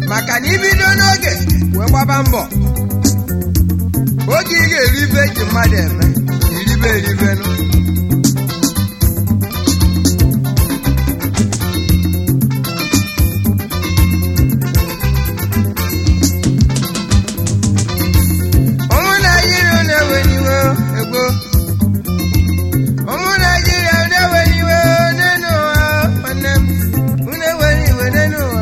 maka na ibido n'oge wee gbaba mbọ oge ị ga-eri ife eji mmadụ eme iribe eribenụ ụmụ Naịjirịa na-ewe n'iwe ego ụmụ Naịjirịa na-ewe n'iwe n'elu ụwa nwanne m unu ewe n'iwe n'elu ụwa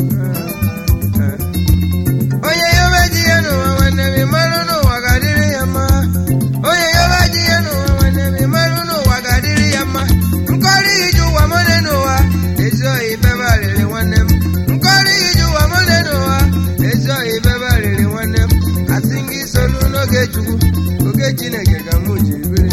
onye yobe ji ya n'ụwa nwanne m ịmarụ n'ụwa ga-adịrị ya mma onye yobe ji ya n'ụwa nwanne m ịmarụ n'ụwa ga-adịrị ya mma nkọrị iji ụwa m n'ụwa ezi ohi bebe arịrị nwanne m nkọrị iji ụwa m n'ụwa ezi ohi bebe arịrị nwanne m asị gị solu n'oge Chukwu oge Chineke ka mụ ji biri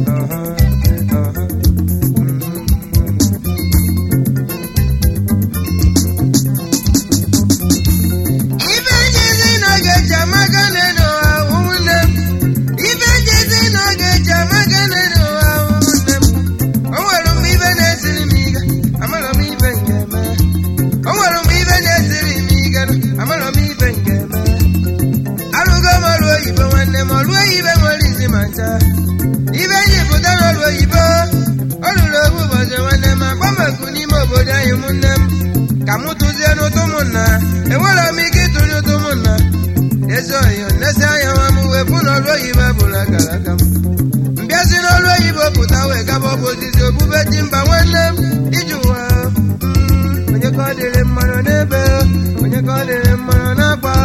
ife njezi n'oge ji amaga n'ụwa ụmụnne m ife njezi n'oge ji amaga n'ụwa ụmụnne m o nwere mgbe ife na-esiri m ike amara m ife nke eme o nwere mgbe ife na-esiri m ike amara m ife nke eme arụgo m ọrụ oyibo nwanne m ọrụ oyibo nwere isi ma ncha ife ji pụta n'ọrụ oyibo ọ rụrụ oge ụbọchị nwanne m agbameku n'ime obodo anyị ụmụnne m ka m tụzie n'ụtụ ụmụnna enwere m ike ịtụrụ ụtụ ụmụnna ezi oyo nnesi anya nwa m wee pụ n'ọrụ oyibo bụrụ akara aka m mbịazi n'ọrụ oyibo pụta wee gaba ọbụ ozizi obube ji mba nwanne m iji ụwa onye ka ọ dịrị mmanụ n'ebe onye ka ọ dịrị mmanụ n'akpa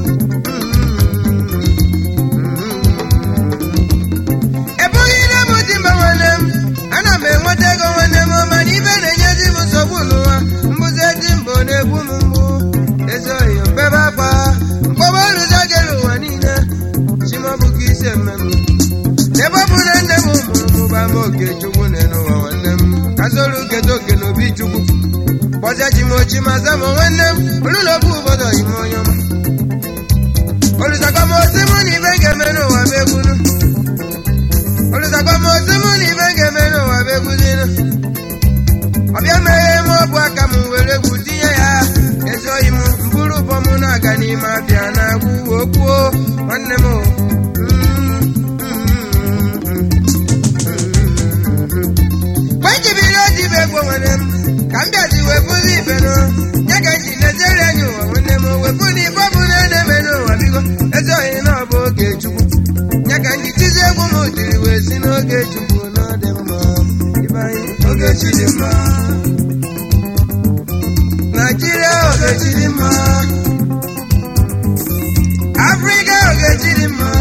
ebughị na m dị mba nwanne m ana m enweta ego nwanne m mana ibe na-enyezi m nsogbu n'ụwa mbụzi ezi mbụ na-egbu m mgbu ezi oyi mbebe akwa mkpọba ọrụzagere ụwa niile chimọbụka isi emem ebe ọ bụ na nne m mụrụ mụba m oke Chukwu n'ụwa nwanne m ka zoro uketa oke n'obi Chukwu kpọzie chimochi ma zama nwanne m ụlụlọ bụ obodo ime onye ọma olùsàkọmọsí mú ní ibẹ̀ gẹ̀mẹ́nu wà bẹ́gúnú olùsàkọmọsí mú ní ibẹ̀ gẹ̀mẹ́nu wà bẹ́gúnú ọbẹ̀ mẹ́rẹ̀ mọ́ bu akamu wẹ̀rẹ̀ kù díẹ̀ ya ẹ̀sọ́ ìmú mbúrú bọ́mú náà ga ní ma bíà náà wú òkú ó nwanne m wẹ́jìbí lọ́dí bẹ́ gbọ́ nwanne m ka m bịazi wepụ ní ibẹ̀ nọ nye ka nji na-ejere anyị ụwa nwanne m wepụ ní bọ́bụ na-eme n'ụwa bigo ezi ohi na ọ bụ oge Chukwu nye ka nji tizi egwu m jiri wee si n'oge Chukwu na ọ dị mma ibe anyị oge chi dị mma Naịjirịa oge chi dị mma Afrịka oge chi dị mma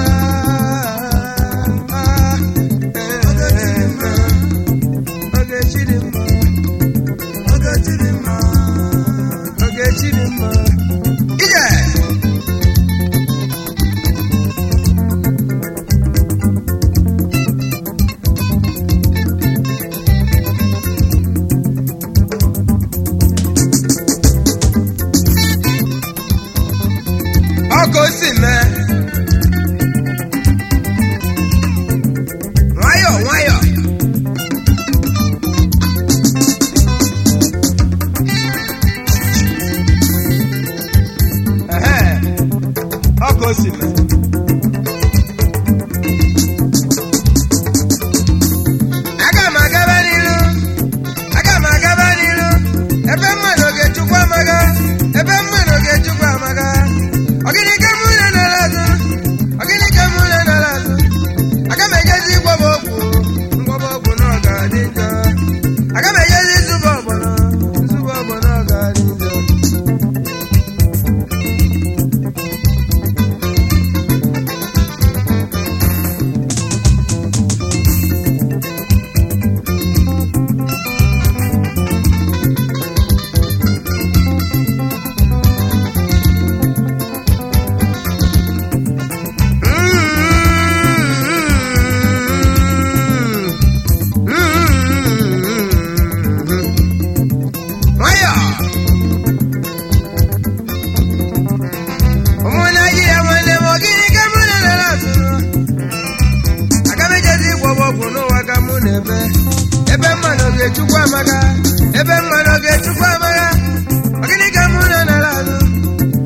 oge chi dị mma oge chi dị mma oge chi dị mma ije ọkụ si mee nwayọ nwayọ ọkụ si mee aga m agaba n'ilu ebe mmadụ ga-echukwu amaga ebe mmadụ ga-echukwu amaga ọgịnị ka mụ na-anara azụ ọgịnị ka mụ na-anara azụ aga m ejezi gwọba ọgwụ na ọ ga-adị njọ aga m ejezi zụba ọgbọnọ ọ ga-adị njọ ebe mmanụ ga-echukwu amaga ọgịnị ka mụ na-anara azụ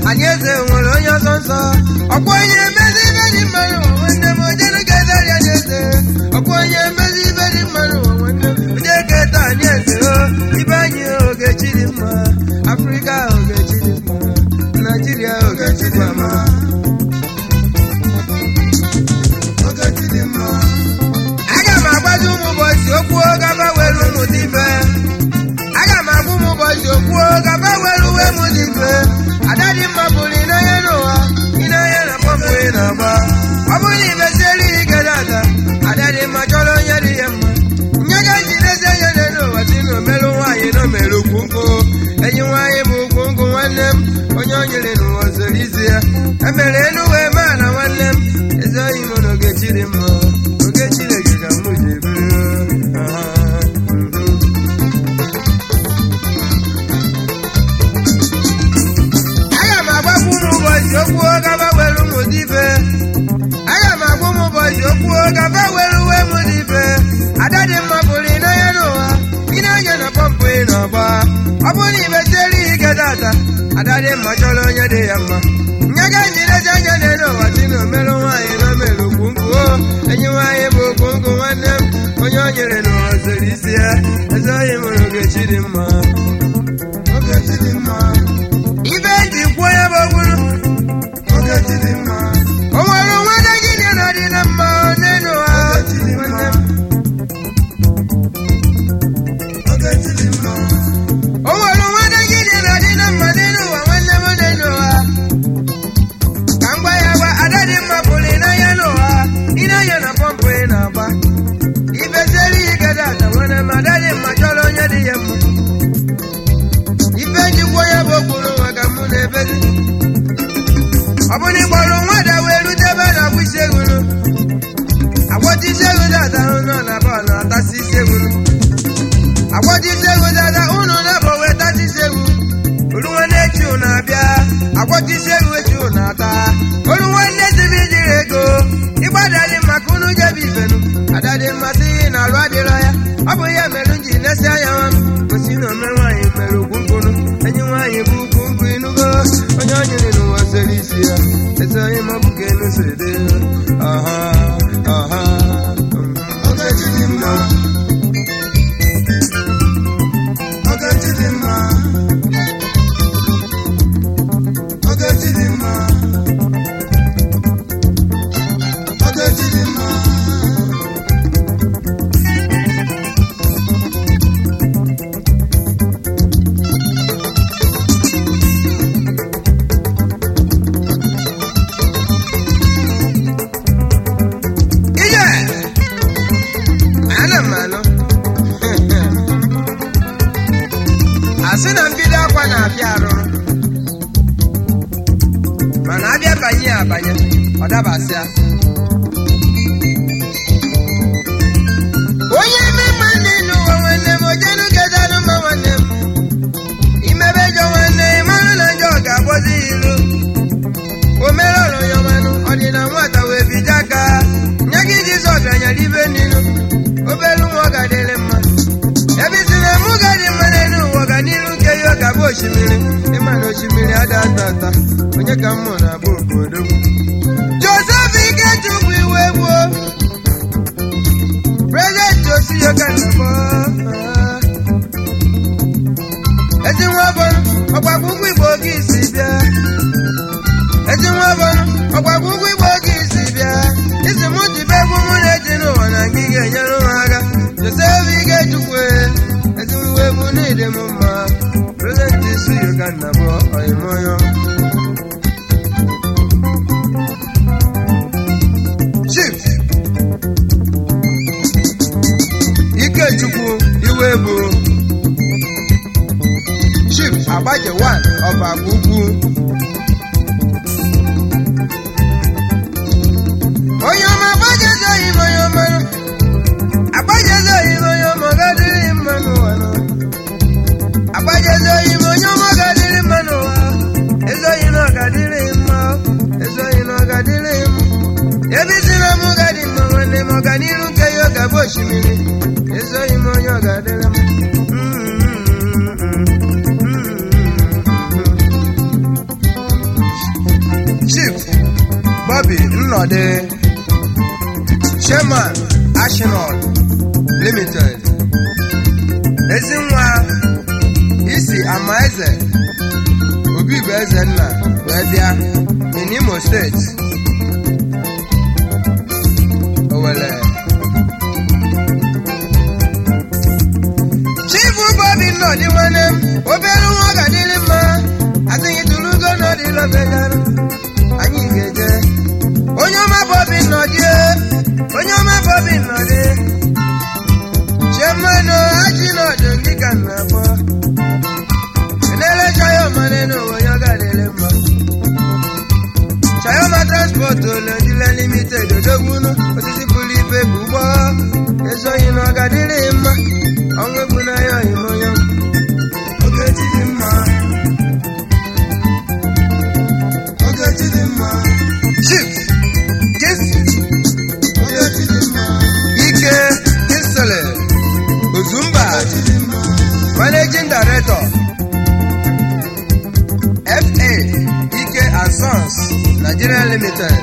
anyị eze nwere onye ọsọ nsọ ọkwa onye emezi ibe dị mmanụ nwanne m onye nugedari anyị eze ọkwa onye emezi ibe dị mmanụ nwanne m onye keta anyị eze ibe anyị Ogechi dị mma Afrịka Ogechi dị mma Naịjirịa Ogechi dị mma Ogechi dị mma aga m agbazi ụmụ ụbọchị okwu gaba were ụmụ dịbe aga m agwa ụmụ ụbọchị okwu gaba were uwe mụ dịbe ada dị mma bụrụ ịnanya n'ụwa ịnanya na pọmpụ ị na-agba ọ bụrụ na ibesiere ike dada ada dị mma chọrọ onye dị ya mma nye ga njidezi anya n'ụwa si na omerụ nwaanyị na omere ukwu nkụ enyi nwaanyị bụ ukwu nkụ nwanne m onye o nyere n'ụwa zoro izi ya emere elu wee maa na nwanne m ezi oyi m na Ogechi dị mma Ogechi lege ka mụ ji ebere aga m agbapụ ụmụ ụbọchị okwu gaba were ụmụ dibe aga m agwa ụmụ ụbọchị okwu gaba were uwe mụ dibe ada dị mma bụrụ ịnanya n'ụwa ịnanya na pọmpụ ị na-agba ọ bụrụ na ibesiere ike dada ada dị mma chọrọ onye dị ya mma nye ga njidezi anya n'elu ụwa si na omerụ nwaanyị na omere ukwu nkụ enyi nwaanyị bụ ukwu nkụ nwanne m onye o nyere n'ụwa zoro isi ya ezi onye mụrụ Ogechi dị mma Ogechi dị mma ibe eji kwuo ya bụ ogburu Ogechi dị mma o nwere onwe Naịjirịa na dị na mma n'elu ụwa nwanne m Ogechi dị mma o nwere onwe Naịjirịa na dị na mma n'elu ụwa nwanne m n'elu ụwa ka m gwa ya gwa ada dị mma bụrụ ịnanya n'ụwa ịnanya na pọmpụ ị na-agba ibesiere ike dada nwanne m ada dị mma chọrọ onye dị ya mma ibe njikwa ya bụ okpuru maka mụ na ebezi ọ bụ na ịgbọrọ nwada wee rute ebe a na-agbụ isi egwuru agwọta isi egwu dada ụnụ na bọọlụ atasị isi egwuru agwọta isi egwu dada ụnụ na-abọ wee tasị isi egwu olu nwanne echi ụnụ abịa agwọta isi egwu echi ụnụ ata olu nwanne zibi jiri ego ịgbadadị maka ụnụ jebe ibenu adadị mmasị na alụ adịrọ ya ọ bụ ya mere m ji nesi anya nwa m gosi na ome nwaanyị mere ukwu nkụnụ enyi nwaanyị bụ ukwu nkụ inugo onye o nyere n'ụwa sere isi ya ezi onye ma ọ bụ ka enu siri dị Ogechi dị mma Ogechi dị mma Ogechi dị mma Ogechi dị mma asị na mbido akwa na-abịa arụrụ mana abịa banye abanye ọ dabasịa onye mmemme ndị n'ụwa nwanne m ojenu gedanụ mma nwanne m imebe jọ nwanne ịmarụ na njọ ga-abọzi ilu o mere ọrụ ya manụ ọ dị na nwata wee bido aka nye gị Jizọs bịanyere ibe nilu obelu nwa ọ ga-adịrị mma ebe isi na mụ ga-adị mma n'elu ụwa ọganiru nke ya ọ ga-abụ osimiri ịma na osimiri ada ata ata onye ka mmụ na-abụ obodo Joseph Ikechukwu iwe gbuo President Osiyokanabo ezi nwa bọnụ ọgbagba ugwu Igbo oge isi bịa ezi nwa bọnụ ọgbagba ugwu Igbo oge isi bịa isi mụ jibe egwu mụ na-eji n'ụwa na nke ị ga-enyere m aka Joseph Ikechukwu ezi nwa egwu n'ịdị m mma President Osiyokanabo oyimoyo Chief Ikechukwu iwe bụ Chief Agbaje 1 of Agugwu onye ọma Agbaje zoghị m onye ọma Agbaje zoghị m onye ọma gadịghị mma n'ụwa Chief Bobby Nnode, Chairman Ashenol Limited, Ezinwa Isi Amaeze Obi Bezenna Webia in Imo State, Owele. Chief Bobby Nnode Wanem Obelu Wagadilima, I think it will go no the love. Onyoma Bobby Nnode, Onyoma Bobby Nnode, Chairman Ashenol Ngikanabo, Enele Chayo Maneno Woyogadilima, Chayoma Transport Nigeria Limited, Odoguno, Osisi Pulipe Bubo, Eso Inogadilima, Onwebunayo Imoyo, Ogechidima, Ogechidima, Chief Ike Kisele Uzumba, Managing Director, FA Ike and Sons Nigeria Limited.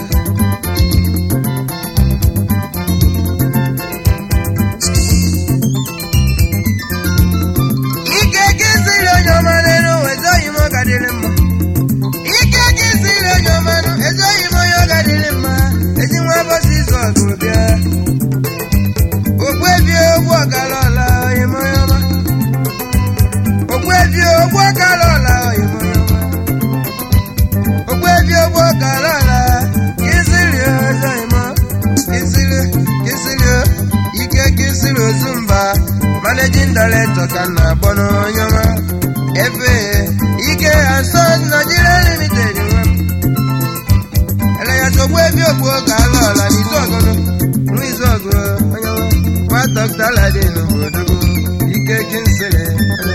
Ike Kisele Yomaneno Ezoyimo Gadilima, Ike Kisele Yomano Ezoyimo Yogadilima, Ezinwa Bosiso Gubia, Ogwebio Ogwakalola Imoyoma, Ogwebio Ogwakalola Imoyoma, Ogwebio Ogwakalola, Kisile Zoyimo, Kisile, Ike Kisile Zumba, Managing Director Kana Bono Yoma, FA Ike and Sons Nigeria Limited. Ogwebio Ogwakalola Izogono, Izogo, what Dr. Ladino, Ike Kinsele,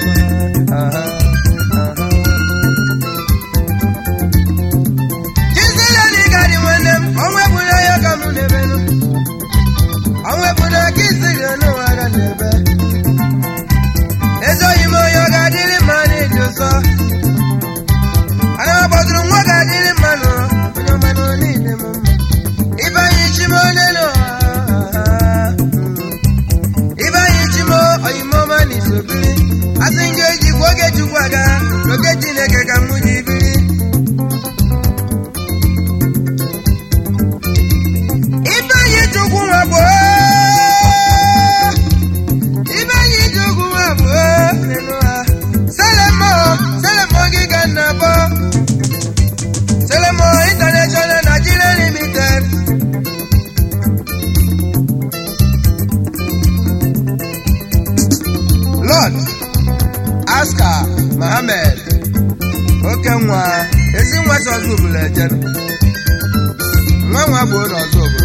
Kinsele Nigadi when them, Onwebuna Yagamuneveno, Onwebuna Kinsele, no other never. Ezo Imo Yogadili Mani Joso, and I'm about to Wagadili Mano, when your man will need them. If I eat him on I think you forget to waga, forget in a Gagamudi. If I eat to go up, if I eat to go up, Salamo Giganabo, Salamo International Nigeria Limited. Lord Aska Mohammed Okenwa Ezinwa Sozubule Jen Nwa bo no zobo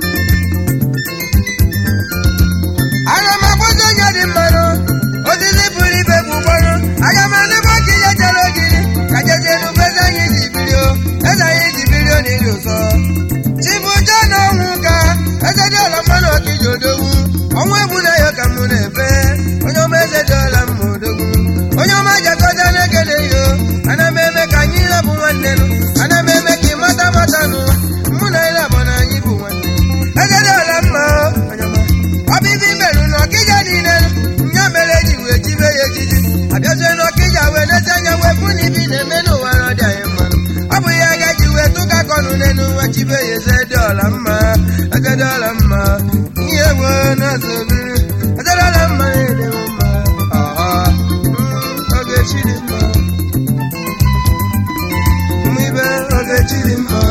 Ala mabodo nyadi mano Odili buri be bubano Aga mane boki ya jalogiri Kajeje no beza yiji video Eza yiji video ni yoso Chibu jano muka Eza jala mano kijodowu Onwe buna yoka munebe Onyo meze dola mudogu Onyo maja koda negele yo Anameme kanyila buwanenu Anameme kimata matanu Muna ila bona yibu wanenu Eze dola ma Abibi melu no kija dinenu Nyamele jiwe jive ye jiji Abiose no kija we nesanya we puni bine menu warodi ayemanu Abu ya gajiwe tuka konu nenu Wachive ye ze dola ma Eze dola ma Yewe na zobiri Eze dola ma ede ma Ogechidima Mwibe Ogechidima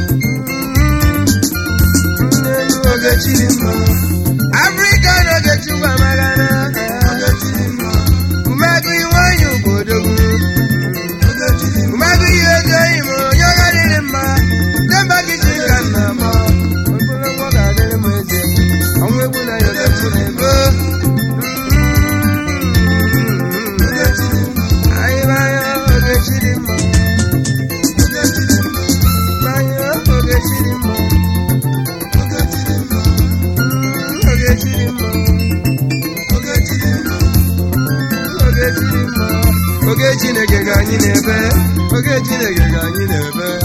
Ogechidima African Ogechidima Magana Ogechidima Umagu iwanyu bodogu Ogechidima Umagu iwejo imo Yogadilima Demba kishikanama Ogula Wogadilima eze Onwebuna Yogechidima Oge Chineke ga anyị na-ebe